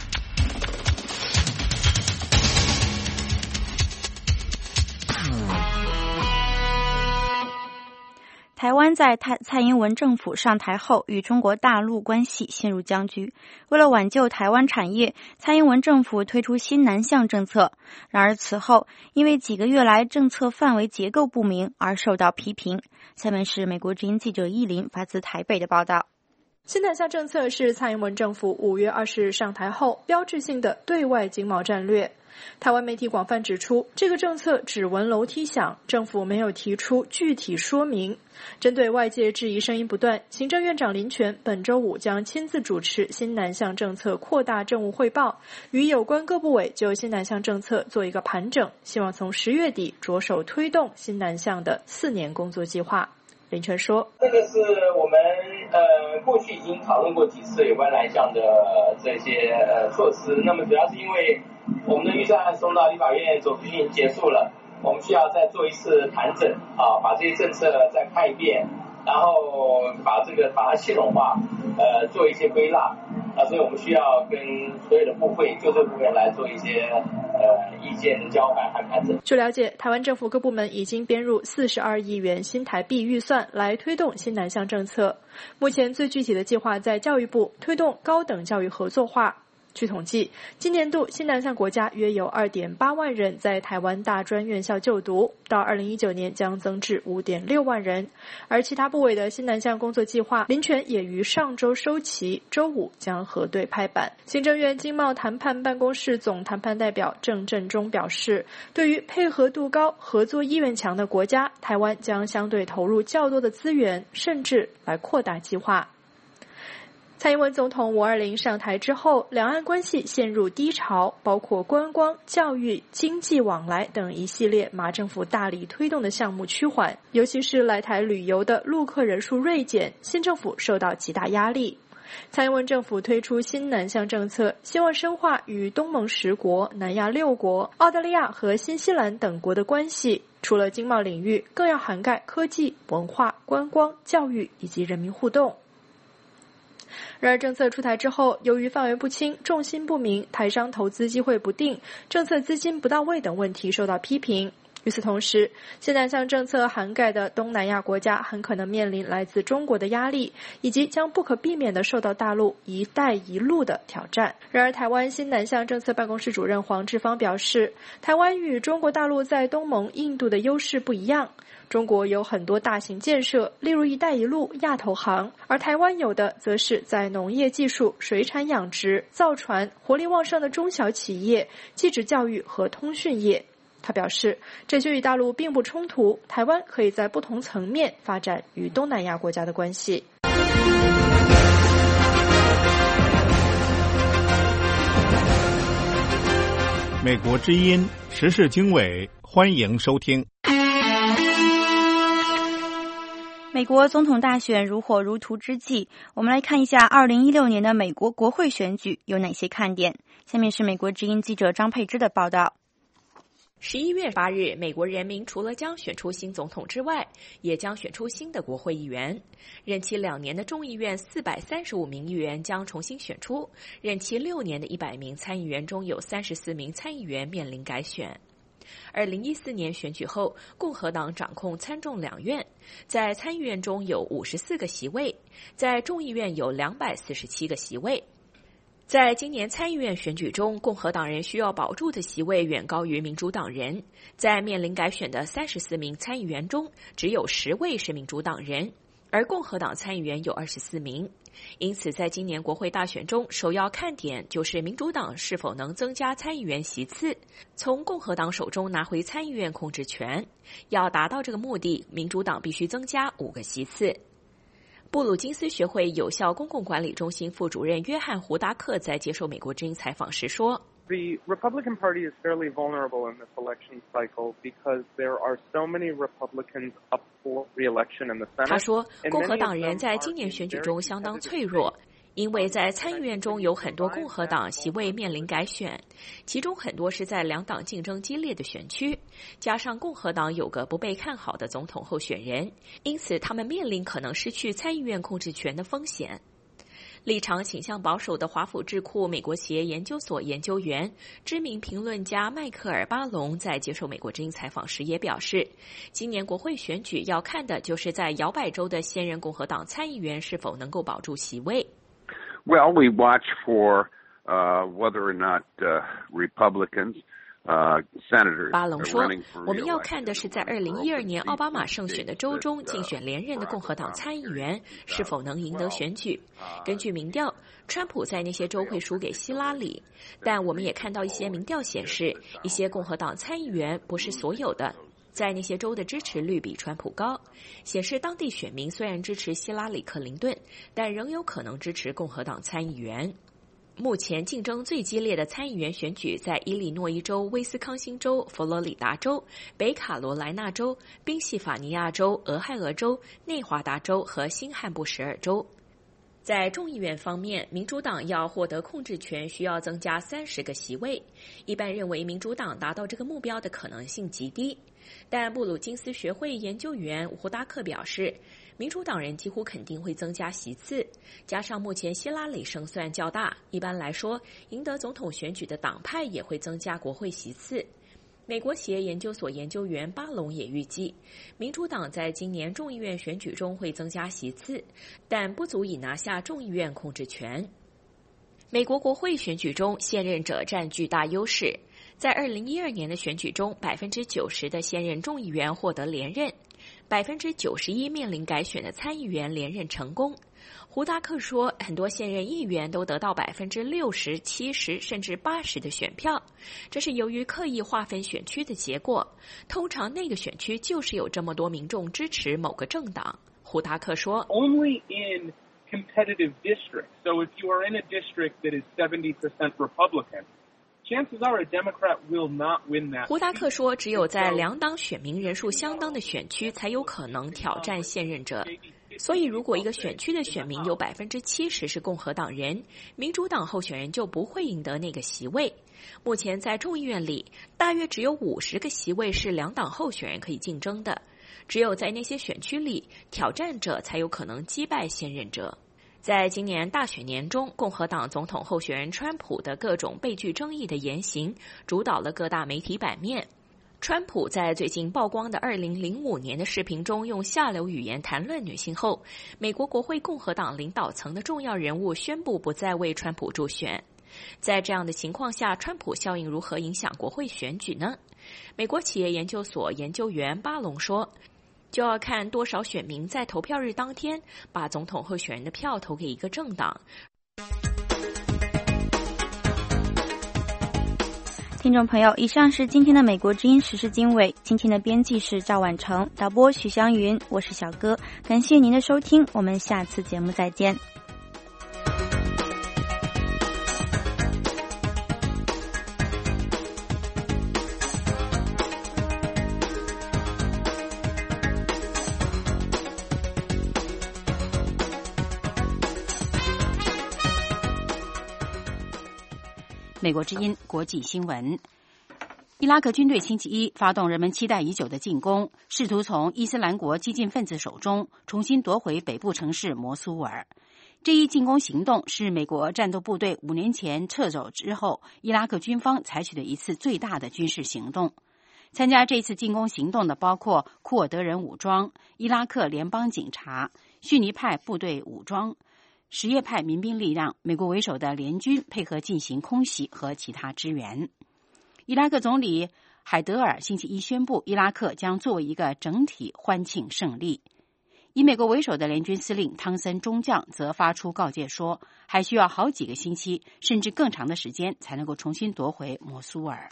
台湾在蔡英文政府上台后，与中国大陆关系陷入僵局。为了挽救台湾产业，蔡英文政府推出新南向政策。然而此后，因为几个月来政策范围结构不明而受到批评。下面是美国之音记者易林发自台北的报道。 新南向政策是蔡英文政府五月二十日上台后标志性的对外经贸战略。台湾媒体广泛指出，这个政策只闻楼梯响，政府没有提出具体说明。针对外界质疑声音不断，行政院长林全本周五将亲自主持新南向政策扩大政务汇报，与有关各部委就新南向政策做一个盘整，希望从十月底着手推动新南向的四年工作计划。林全说， 这个是我们呃过去已经讨论过几次有关南向的这些呃措施，那么主要是因为我们的预算案送到立法院总执行结束了，我们需要再做一次盘整啊，把这些政策再看一遍，然后把这个把它系统化，呃做一些归纳啊，所以我们需要跟所有的部会就这部分来做一些呃意见的交换和盘整。 据了解，台湾政府各部门已经编入四十二亿元新台币预算来推动新南向政策。目前最具体的计划在教育部推动高等教育合作化。据统计，今年度新南向国家约有 二点八万人在台湾大专院校就读，到二零一九年将增至 五点六万人。而其他部委的新南向工作计划，林全也于上周收齐，周五将核对拍板。行政院经贸谈判办公室总谈判代表郑振中表示，对于配合度高、合作意愿强的国家，台湾将相对投入较多的资源，甚至来扩大计划。蔡英文总统五二零上台之后，两岸关系陷入低潮，包括观光、教育、经济往来等一系列马政府大力推动的项目趋缓，尤其是来台旅游的陆客人数锐减，新政府受到极大压力。蔡英文政府推出新南向政策，希望深化与东盟十国、南亚六国、澳大利亚和新西兰等国的关系，除了经贸领域，更要涵盖科技、文化、观光、教育以及人民互动。然而政策出台之后，由于范围不清、重心不明、台商投资机会不定、政策资金不到位等问题受到批评。 与此同时，新南向政策涵盖的东南亚国家很可能面临来自中国的压力，以及将不可避免地受到大陆一带一路的挑战。然而，台湾新南向政策办公室主任黄志芳表示，台湾与中国大陆在东盟、印度的优势不一样。中国有很多大型建设，例如一带一路、亚投行，而台湾有的则是在农业技术、水产养殖、造船、活力旺盛的中小企业、技职教育和通讯业。他表示，这些与大陆并不冲突，台湾可以在不同层面发展与东南亚国家的关系。 美国之音时事经纬，欢迎收听。 美国总统大选如火如荼之际，我们来看一下二零一六年的美国国会选举有哪些看点。下面是美国之音记者张佩芝的报道。 十一月八日，美国人民除了将选出新总统之外，也将选出新的国会议员。任期两年的众议院四百三十五名议员将重新选出，任期六年的一百名参议员中有三十四名参议员面临改选。二零一四年选举后，共和党掌控参众两院，在参议院中有五十四个席位，在众议院有两百四十七个席位。在今年参议院选举中，共和党人需要保住的席位远高于民主党人。在面临改选的三十四名参议员中，只有十位是民主党人，而共和党参议员有二十四名。因此，在今年国会大选中，首要看点就是民主党是否能增加参议员席次，从共和党手中拿回参议院控制权。要达到这个目的，民主党必须增加五个席次。布鲁金斯学会有效公共管理中心副主任约翰·胡达克在接受美国之音采访时说， The Republican Party is fairly vulnerable in this election cycle because there are so many Republicans up for re-election in the Senate. 他说，共和党人在今年选举中相当脆弱，因为在参议院中有很多共和党席位面临改选，其中很多是在两党竞争激烈的选区，加上共和党有个不被看好的总统候选人，因此他们面临可能失去参议院控制权的风险。立场倾向保守的华府智库美国企业研究所研究员、知名评论家迈克尔·巴隆在接受美国之音采访时也表示，今年国会选举要看的就是在摇摆州的现任共和党参议员是否能够保住席位。 Well, we watch for uh, whether or not uh, Republicans, uh, senators 巴隆说， are running for 我们要看的是在二零一二年奥巴马胜选的州中竞选连任的共和党参议员是否能赢得选举。根据民调，川普在那些州会输给希拉里，但我们也看到一些民调显示，一些共和党参议员，不是所有的，在那些州的支持率比川普高，显示当地选民虽然支持希拉里·克林顿，但仍有可能支持共和党参议员。目前竞争最激烈的参议员选举在伊利诺伊州、威斯康星州、佛罗里达州、北卡罗来纳州、宾夕法尼亚州、俄亥俄州、内华达州和新罕布什尔州。在众议院方面，民主党要获得控制权需要增加三十个席位，一般认为民主党达到这个目标的可能性极低。但布鲁金斯学会研究员胡达克表示，民主党人几乎肯定会增加席次，加上目前希拉里胜算较大，一般来说，赢得总统选举的党派也会增加国会席次。美国企业研究所研究员巴隆也预计，民主党在今年众议院选举中会增加席次，但不足以拿下众议院控制权。美国国会选举中，现任者占巨大优势。在二零一二年的选举中，百分之九十的现任众议员获得连任，百分之九十一面临改选的参议员连任成功。胡达克说，很多现任议员都得到百分之六十、七十甚至八十的选票，这是由于刻意划分选区的结果。通常那个选区就是有这么多民众支持某个政党。胡达克说 Only in competitive districts. So if you are in a district that is seventy percent Republican,Chances are a Democrat will not win that. 胡达克说，只有在两党选民人数相当的选区才有可能挑战现任者。所以如果一个选区的选民有百分之七十是共和党人，民主党候选人就不会赢得那个席位。目前在众议院里，大约只有五十个席位是两党候选人可以竞争的，只有在那些选区里，挑战者才有可能击败现任者。在今年大选年中，共和党总统候选人川普的各种备具争议的言行主导了各大媒体版面。 川普在最近曝光的二零零五年的视频中用下流语言谈论女性后，美国国会共和党领导层的重要人物宣布不再为川普助选。在这样的情况下，川普效应如何影响国会选举呢？美国企业研究所研究员巴隆说，就要看多少选民在投票日当天把总统候选人的票投给一个政党。 听众朋友，以上是今天的美国之音时事经纬，今天的编辑是赵婉成，导播许湘云，我是小哥，感谢您的收听，我们下次节目再见。 美国之音国际新闻：伊拉克军队星期一发动人们期待已久的进攻，试图从伊斯兰国激进分子手中重新夺回北部城市摩苏尔。这一进攻行动是美国战斗部队五年前撤走之后，伊拉克军方采取的一次最大的军事行动。参加这次进攻行动的包括库尔德人武装、伊拉克联邦警察、逊尼派部队武装、什叶派民兵力量，美国为首的联军配合进行空袭和其他支援。伊拉克总理海德尔星期一宣布，伊拉克将作为一个整体欢庆胜利。以美国为首的联军司令汤森中将则发出告诫说，还需要好几个星期甚至更长的时间才能够重新夺回摩苏尔。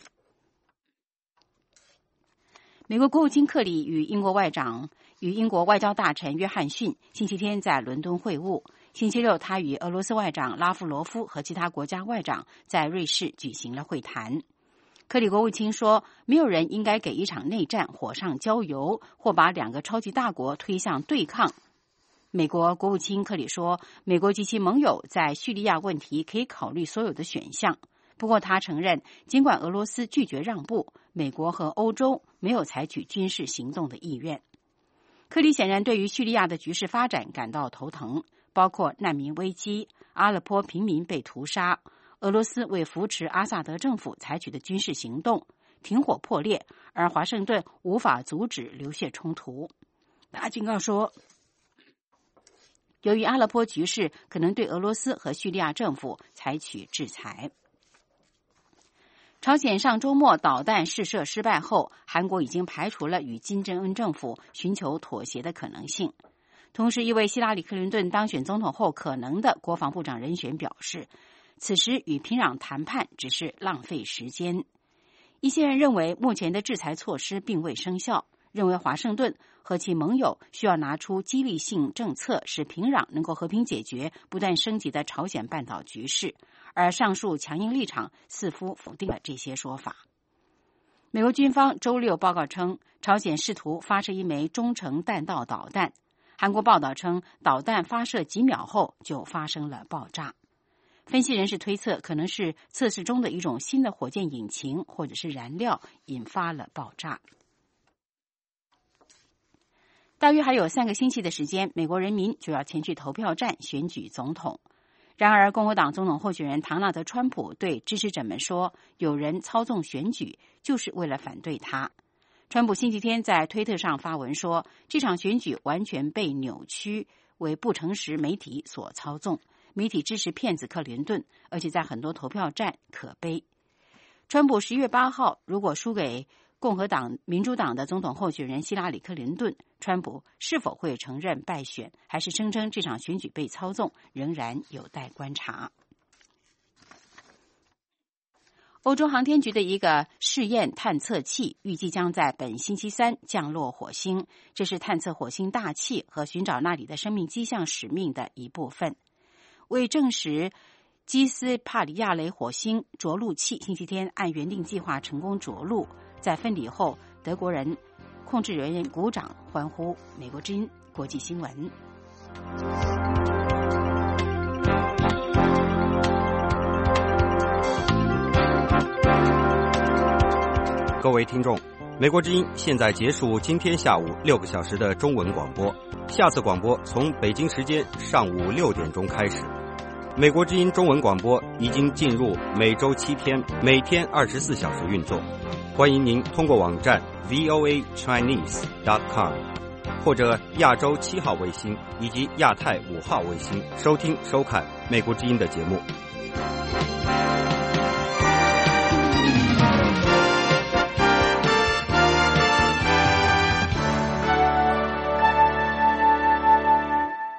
美国国务卿克里与英国外长与英国外交大臣约翰逊星期天在伦敦会晤。星期六，他与俄罗斯外长拉夫罗夫和其他国家外长在瑞士举行了会谈。克里国务卿说，没有人应该给一场内战火上浇油，或把两个超级大国推向对抗。美国国务卿克里说，美国及其盟友在叙利亚问题可以考虑所有的选项。不过他承认，尽管俄罗斯拒绝让步，美国和欧洲没有采取军事行动的意愿。克里显然对于叙利亚的局势发展感到头疼，包括难民危机、阿勒颇平民被屠杀、俄罗斯为扶持阿萨德政府采取的军事行动、停火破裂，而华盛顿无法阻止流血冲突。他警告说，由于阿勒颇局势可能对俄罗斯和叙利亚政府采取制裁。朝鲜上周末导弹试射失败后，韩国已经排除了与金正恩政府寻求妥协的可能性。同时，一位希拉里·克林顿当选总统后可能的国防部长人选表示，此时与平壤谈判只是浪费时间。一些人认为，目前的制裁措施并未生效，认为华盛顿和其盟友需要拿出激励性政策，使平壤能够和平解决不断升级的朝鲜半岛局势。而上述强硬立场似乎否定了这些说法。美国军方周六报告称，朝鲜试图发射一枚中程弹道导弹。韩国报道称，导弹发射几秒后就发生了爆炸。分析人士推测，可能是测试中的一种新的火箭引擎或者是燃料引发了爆炸。大约还有三个星期的时间，美国人民就要前去投票站选举总统。然而，共和党总统候选人唐纳德·川普对支持者们说，有人操纵选举，就是为了反对他。川普星期天在推特上发文说，这场选举完全被扭曲为不诚实媒体所操纵，媒体支持骗子克林顿，而且在很多投票站可悲。川普十月八号如果输给共和党、民主党的总统候选人希拉里·克林顿，川普是否会承认败选，还是声称这场选举被操纵，仍然有待观察。欧洲航天局的一个试验探测器预计将在本星期三降落火星，这是探测火星大气和寻找那里的生命迹象使命的一部分。为证实基斯帕里亚雷火星着陆器星期天按原定计划成功着陆，在分离后，德国人控制人员鼓掌欢呼。美国之音国际新闻。 各位听众，美国之音现在结束今天下午六个小时的中文广播，下次广播从北京时间上午六点钟开始。美国之音中文广播已经进入每周七天，每天二十四小时运作。 欢迎您通过网站 v o a chinese dot com 或者亚洲七号卫星以及亚太五号卫星收听收看美国之音的节目。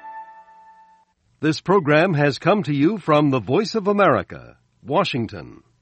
This program has come to you from the Voice of America, Washington.